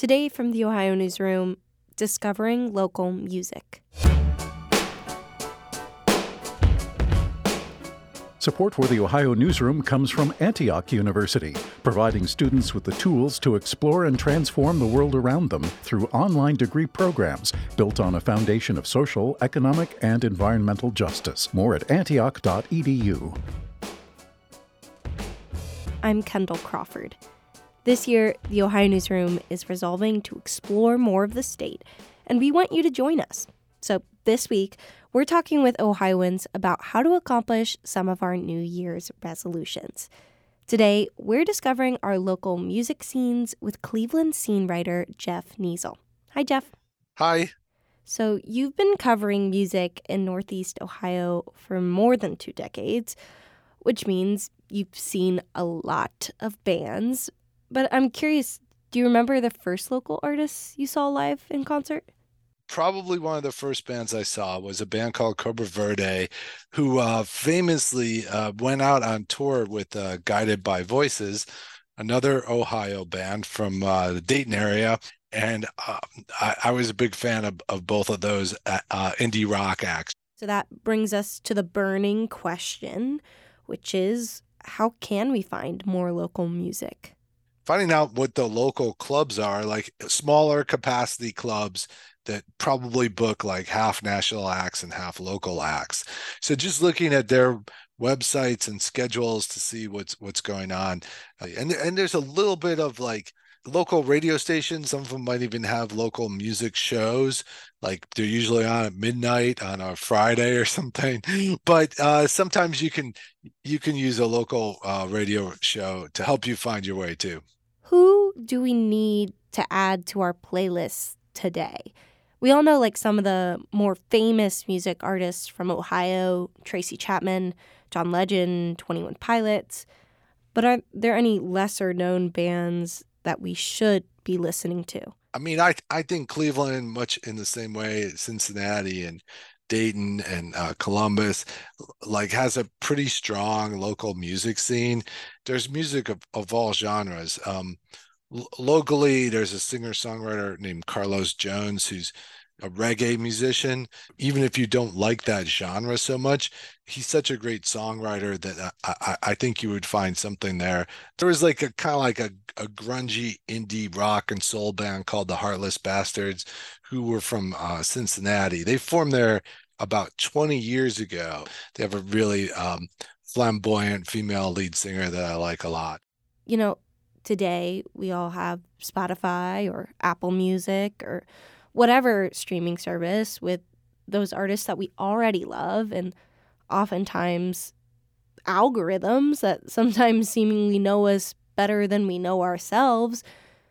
Today from the Ohio Newsroom, discovering local music. Support for the Ohio Newsroom comes from Antioch University, providing students with the tools to explore and transform the world around them through online degree programs built on a foundation of social, economic, and environmental justice. More at antioch.edu. I'm Kendall Crawford. This year, the Ohio Newsroom is resolving to explore more of the state, and we want you to join us. So this week, we're talking with Ohioans about how to accomplish some of our New Year's resolutions. Today, we're discovering our local music scenes with Cleveland scene writer Jeff Niesel. Hi, Jeff. Hi. So you've been covering music in Northeast Ohio for more than 2 decades, which means you've seen a lot of bands. But I'm curious, do you remember the first local artists you saw live in concert? Probably one of the first bands I saw was a band called Cobra Verde, who famously went out on tour with Guided by Voices, another Ohio band from the Dayton area. And I was a big fan of both of those indie rock acts. So that brings us to the burning question, which is, how can we find more local music? Finding out what the local clubs are, like smaller capacity clubs that probably book like half national acts and half local acts. So just looking at their websites and schedules to see what's going on. And there's a little bit of like local radio stations. Some of them might even have local music shows. Like they're usually on at midnight on a Friday or something. But sometimes you can use a local radio show to help you find your way too. Who do we need to add to our playlists today? We all know like some of the more famous music artists from Ohio, Tracy Chapman, John Legend, 21 Pilots. But are there any lesser known bands that we should be listening to? I mean, I think Cleveland, much in the same way as Cincinnati and Dayton and Columbus, like has a pretty strong local music scene. There's music of all genres. Locally, there's a singer-songwriter named Carlos Jones who's a reggae musician. Even if you don't like that genre so much, he's such a great songwriter that I think you would find something there. There was like a kind of like a grungy indie rock and soul band called the Heartless Bastards, who were from Cincinnati. They formed there about 20 years ago. They have a really flamboyant female lead singer that I like a lot. You know, today we all have Spotify or Apple Music or whatever streaming service with those artists that we already love, and oftentimes algorithms that sometimes seemingly know us better than we know ourselves.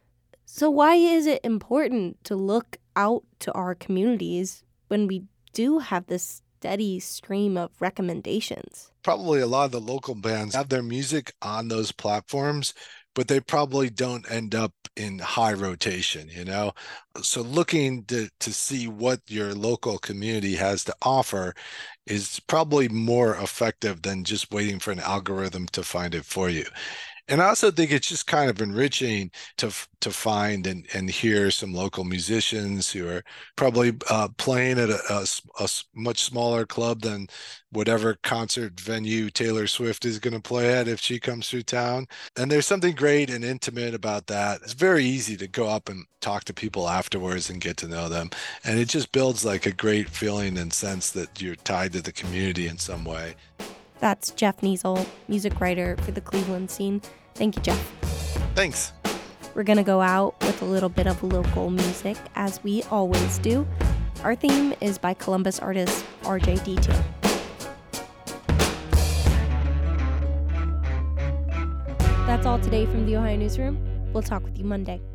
So why is it important to look out to our communities when we do have this steady stream of recommendations? Probably a lot of the local bands have their music on those platforms, but they probably don't end up in high rotation, you know? So looking to see what your local community has to offer is probably more effective than just waiting for an algorithm to find it for you. And I also think it's just kind of enriching to find and hear some local musicians who are probably playing at a much smaller club than whatever concert venue Taylor Swift is going to play at if she comes through town. And there's something great and intimate about that. It's very easy to go up and talk to people afterwards and get to know them. And it just builds like a great feeling and sense that you're tied to the community in some way. That's Jeff Niesel, music writer for the Cleveland scene. Thank you, Jeff. Thanks. We're going to go out with a little bit of local music, as we always do. Our theme is by Columbus artist RJ Detail. That's all today from the Ohio Newsroom. We'll talk with you Monday.